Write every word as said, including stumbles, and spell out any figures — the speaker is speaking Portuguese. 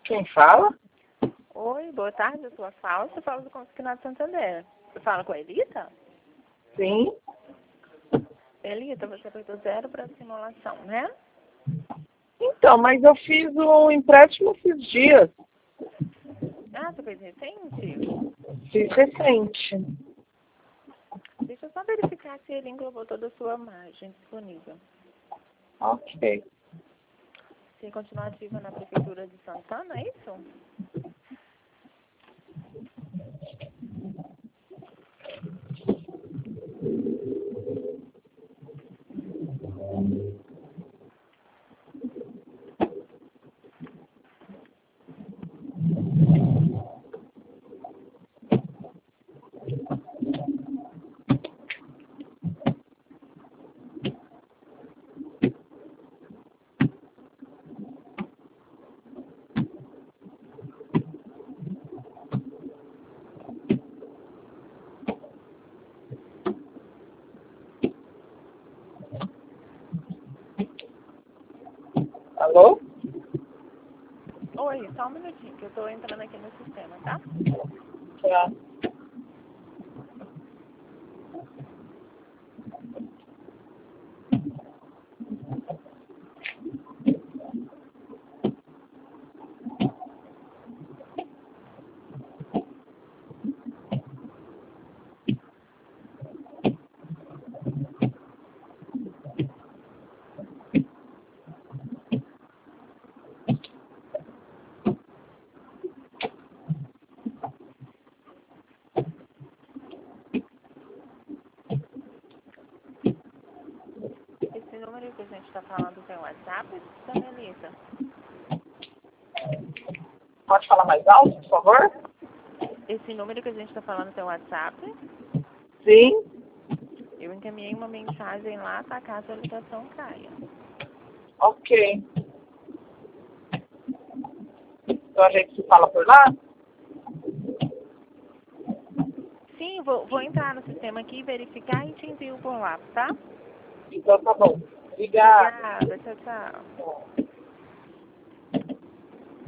Quem fala? Oi, boa tarde, eu sou a Fausta, eu falo do Consignado Santander. Você fala com a Elita? Sim. Elita, você apertou zero para simulação, né? Então, mas eu fiz um empréstimo esses dias. Ah, você fez recente? Fiz recente. Deixa eu só verificar se ele englobou toda a sua margem disponível. Ok. Você continua ativa na Prefeitura de Santana, é isso? Alô? Oi, só um minutinho, que eu tô entrando aqui no sistema, tá? Tá. Esse número que a gente tá falando tem WhatsApp, dona Elita? Pode falar mais alto, por favor? Esse número que a gente tá falando tem WhatsApp? Sim. Eu encaminhei uma mensagem lá, tá? Caso a ligação caia. Ok. Então a gente se fala por lá? Sim, vou, vou entrar no sistema aqui, verificar e te envio por lá, tá? Então tá bom. Obrigada. Obrigada, tchau, tchau.